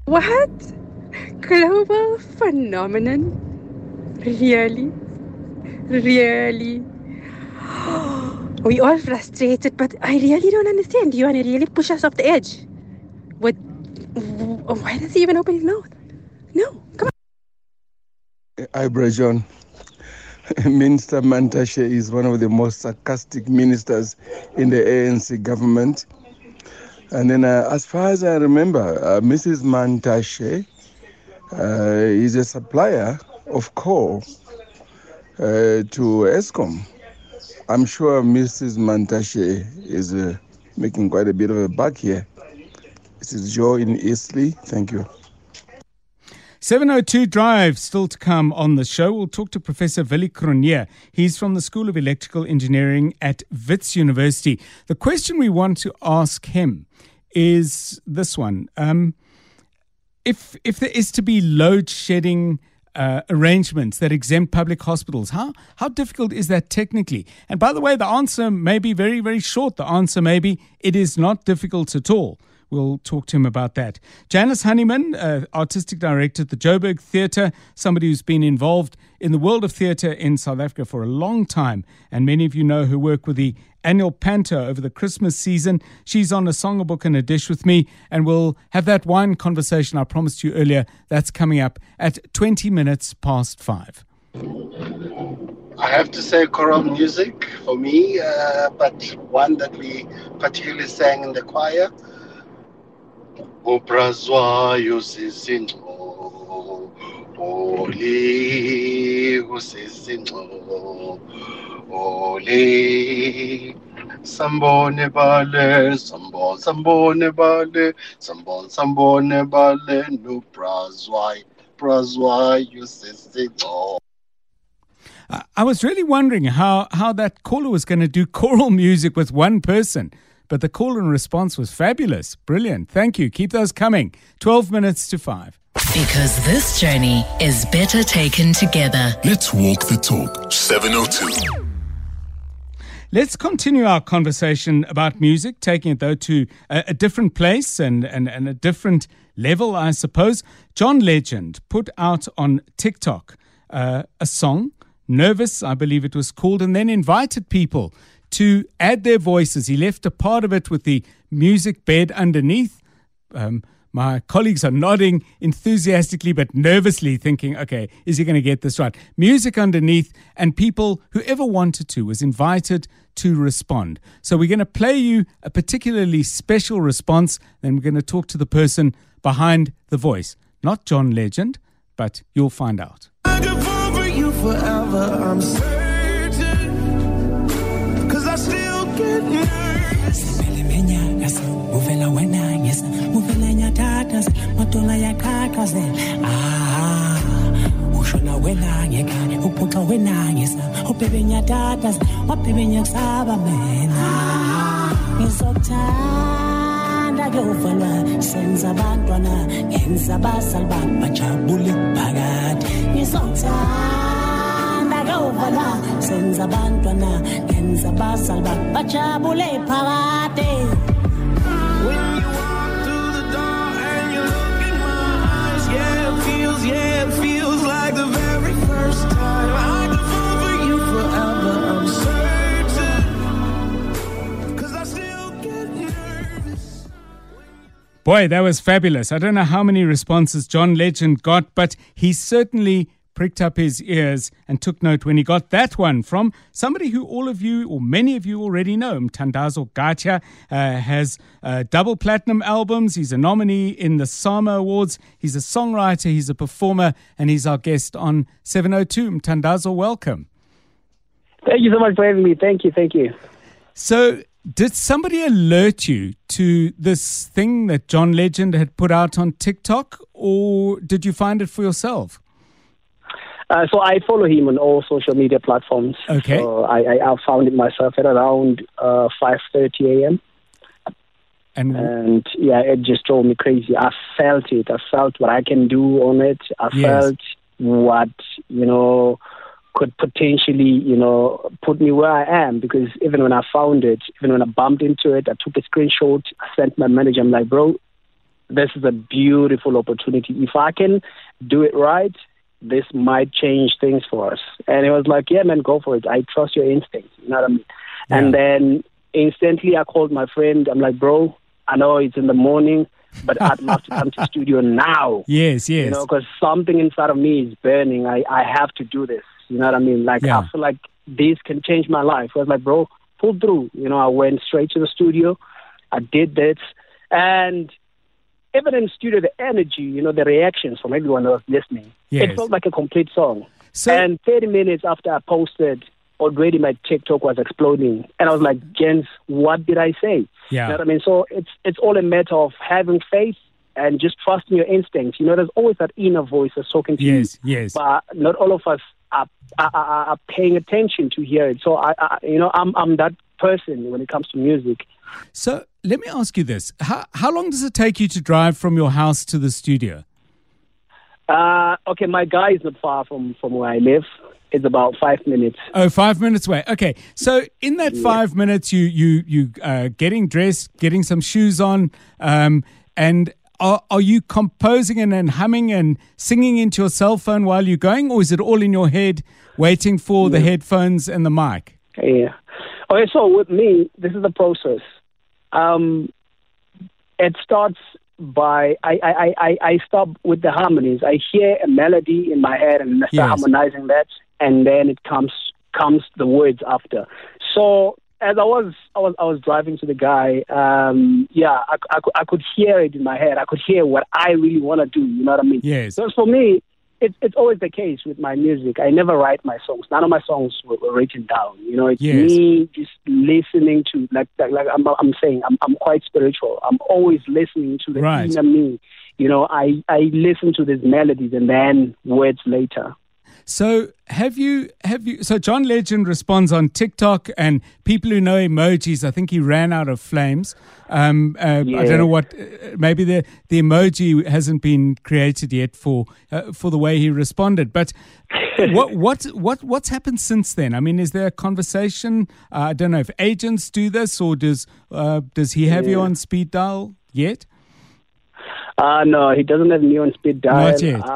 What? Global phenomenon? Really? Really? We all frustrated, but I really don't understand. Do you want to really push us off the edge? What? Why does he even open his mouth? No, come on. Ibra John. Minister Mantashe is one of the most sarcastic ministers in the ANC government. And then as far as I remember, Mrs. Mantashe is a supplier of coal to ESCOM. I'm sure Mrs. Mantashe is making quite a bit of a buck here. This is Joe in Eastleigh. Thank you. 702 Drive still to come on the show. We'll talk to Professor Willie Cronje. He's from the School of Electrical Engineering at Wits University. The question we want to ask him is this one. If there is to be load shedding arrangements that exempt public hospitals, how difficult is that technically? And by the way, the answer may be very, very short. The answer may be it is not difficult at all. We'll talk to him about that. Janice Honeyman, Artistic Director at the Joburg Theatre, somebody who's been involved in the world of theatre in South Africa for a long time. And many of you know her work with the annual Panto over the Christmas season. She's on A Song, a Book and a Dish with me. And we'll have that wine conversation I promised you earlier. That's coming up at 20 minutes past 5. I have to say choral music for me, but one that we particularly sang in the choir. Oprazwayo sisinxo Oli usisinxo Oli Sambone bale Sambone bale Sambone bale No prazwayo sisinxo. I was really wondering how that caller was going to do choral music with one person. But the call and response was fabulous. Brilliant. Thank you. Keep those coming. 12 minutes to 5. Because this journey is better taken together. Let's walk the talk. 702. Let's continue our conversation about music, taking it, though, to a different place and a different level, I suppose. John Legend put out on TikTok a song, Nervous, I believe it was called, and then invited people to add their voices. He left a part of it with the music bed underneath. My colleagues are nodding enthusiastically but nervously, thinking, okay, is he going to get this right? Music underneath, and people, whoever wanted to, was invited to respond. So we're going to play you a particularly special response, then we're going to talk to the person behind the voice. Not John Legend, but you'll find out. I could fall for you forever, I'm still get nervous. Ushona wena ngekane uphuxa wena ngesa ubebenya tatas wabebenya kusaba mina ngizokuthanda ke uvalwa senza abantwana ngenza abazali bami bajabule phakathi ngizokuthanda ke uvalwa senza abantwana ngenza abazali bami bajabule phakathi. It feels like the very first time. I could fall for you forever, I'm certain. 'Cause I still get nervous. Boy, that was fabulous. I don't know how many responses John Legend got, but he certainly pricked up his ears and took note when he got that one from somebody who all of you, or many of you already know. Mthandazo Gacha has double platinum albums. He's a nominee in the SAMA Awards. He's a songwriter, he's a performer, and he's our guest on 702. Mthandazo, welcome. Thank you so much for having me. Thank you. So, did somebody alert you to this thing that John Legend had put out on TikTok, or did you find it for yourself? So I follow him on all social media platforms. Okay. So I found it myself at around 5:30 a.m. And yeah, it just drove me crazy. I felt it. I felt what I can do on it. I felt what, could potentially, put me where I am. Because even when I found it, even when I bumped into it, I took a screenshot. I sent my manager. I'm like, bro, this is a beautiful opportunity. If I can do it right, this might change things for us. And he was like, yeah, man, go for it. I trust your instincts. You know what I mean? Yeah. And then instantly I called my friend. I'm like, bro, I know it's in the morning, but I'd love to come to the studio now. Yes. You know, because something inside of me is burning. I have to do this. You know what I mean? Like, I feel like this can change my life. I was like, bro, pull through. You know, I went straight to the studio. I did this. And even in the studio, the energy, you know, the reactions from everyone that was listening, it felt like a complete song. And 30 minutes after I posted, already my TikTok was exploding. And I was like, Jens, what did I say? Yeah. You know what I mean? So it's all a matter of having faith and just trusting your instincts. You know, there's always that inner voice that's talking to you. Yes. But not all of us are paying attention to hear it. So, I'm that person when it comes to music. So let me ask you this. How long does it take you to drive from your house to the studio? Okay, my guy is not far from where I live. It's about 5 minutes. Oh, 5 minutes away. Okay. So in that 5 minutes, you getting dressed, getting some shoes on, and are you composing and humming and singing into your cell phone while you're going, or is it all in your head waiting for the headphones and the mic? Yeah. Okay, so with me, this is the process. It starts by I start with the harmonies. I hear a melody in my head and I start harmonizing that, and then it comes the words after. So as I was driving to the guy, I could hear it in my head. I could hear what I really want to do. You know what I mean? Yes. So for me, it's always the case with my music. I never write my songs. None of my songs were written down. You know, it's me just listening to like I'm saying. I'm quite spiritual. I'm always listening to the inner me. You know, I listen to these melodies and then words later. So have you? So John Legend responds on TikTok, and people who know emojis, I think he ran out of flames. I don't know what. Maybe the emoji hasn't been created yet for the way he responded. But what's happened since then? I mean, is there a conversation? I don't know if agents do this, or does he have you on speed dial yet? No, he doesn't have me on speed dial. Not yet.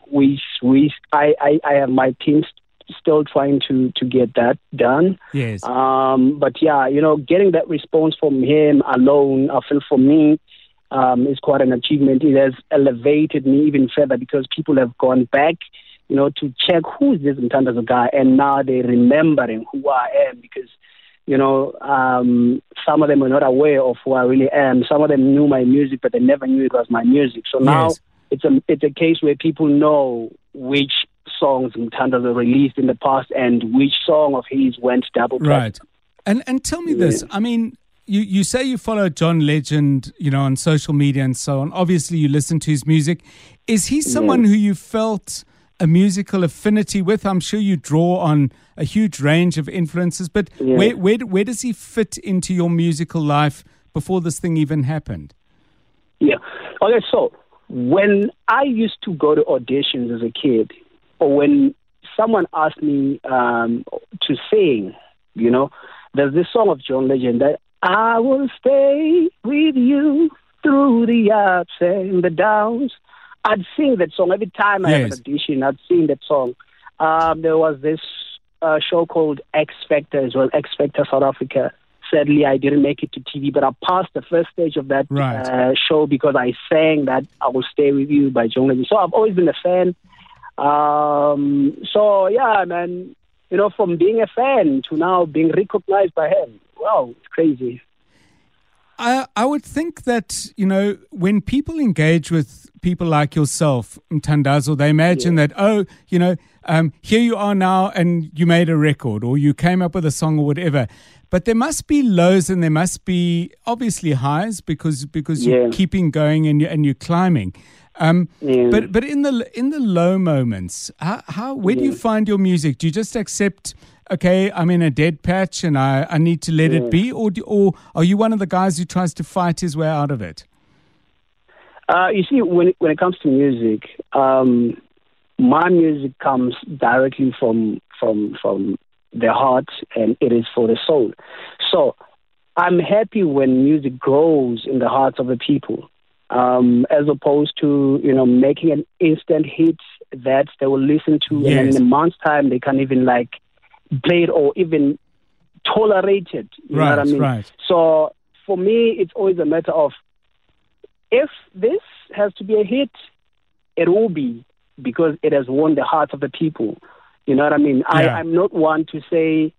I have my team still trying to get that done. Yes. But yeah, you know, getting that response from him alone, I feel for me, is quite an achievement. It has elevated me even further because people have gone back, you know, to check who's this Mthandazo guy, and now they're remembering who I am because, you know, some of them were not aware of who I really am. Some of them knew my music, but they never knew it was my music. So now it's a case where people know which songs Mthandazo released in the past and which song of his went double platinum. Right. And tell me this. I mean, you say you follow John Legend, you know, on social media and so on. Obviously, you listen to his music. Is he someone who you felt a musical affinity with? I'm sure you draw on a huge range of influences, but where does he fit into your musical life before this thing even happened? Yeah. Okay, so when I used to go to auditions as a kid, or when someone asked me to sing, you know, there's this song of John Legend that I will stay with you through the ups and the downs. I'd sing that song every time I had an audition. I'd sing that song. There was this show called X Factor as well, X Factor South Africa. Sadly, I didn't make it to TV, but I passed the first stage of that show because I sang that I Will Stay With You by John Legend. So I've always been a fan. So yeah, man, you know, from being a fan to now being recognized by him, wow, it's crazy. I would think that, you know, when people engage with people like yourself, Mthandazo, they imagine that, oh, you know, here you are now and you made a record or you came up with a song or whatever. But there must be lows and there must be obviously highs because you're keeping going and you're climbing. But in the low moments, where do you find your music? Do you just accept, okay, I'm in a dead patch and I need to let it be, or are you one of the guys who tries to fight his way out of it? You see, when it comes to music, my music comes directly from the heart, and it is for the soul. So I'm happy when music grows in the hearts of the people. as opposed to, making an instant hit that they will listen to, Yes. and in a month's time they can't even play it or even tolerate it. You know what I mean? Right. So for me, it's always a matter of, if this has to be a hit, it will be, because it has won the hearts of the people. You know what I mean? Yeah. I'm not one to say,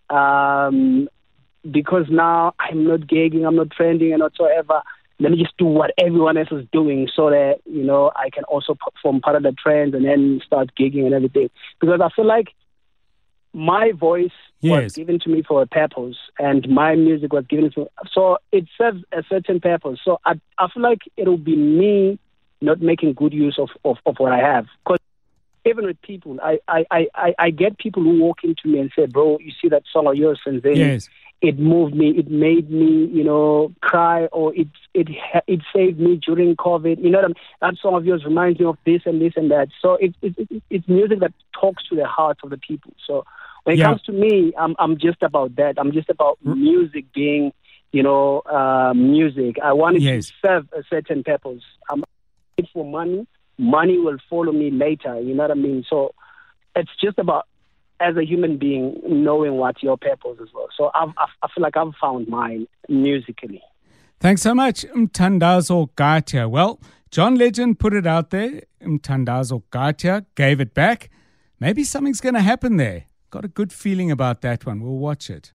because now I'm not gigging, I'm not trending and whatsoever, let me just do what everyone else is doing so that, I can also form part of the trends and then start gigging and everything. Because I feel like my voice Yes. was given to me for a purpose, and my music was given to me. So it serves a certain purpose. So I feel like it'll be me not making good use of what I have. Because even with people, I get people who walk into me and say, bro, you see that song of yours, and then Yes. it moved me, it made me, cry, or it saved me during COVID. You know what I mean? That song of yours reminds me of this and this and that. So it's music that talks to the hearts of the people. So when it Yeah. comes to me, I'm just about that. I'm just about music being, music. I want it Yes. to serve a certain purpose. I'm it for money. Money will follow me later. You know what I mean? So it's just about, as a human being, knowing what your purpose is. So I feel like I've found mine musically. Thanks so much, Mthandazo Gatia. Well, John Legend put it out there. Mthandazo Gatia gave it back. Maybe something's going to happen there. Got a good feeling about that one. We'll watch it.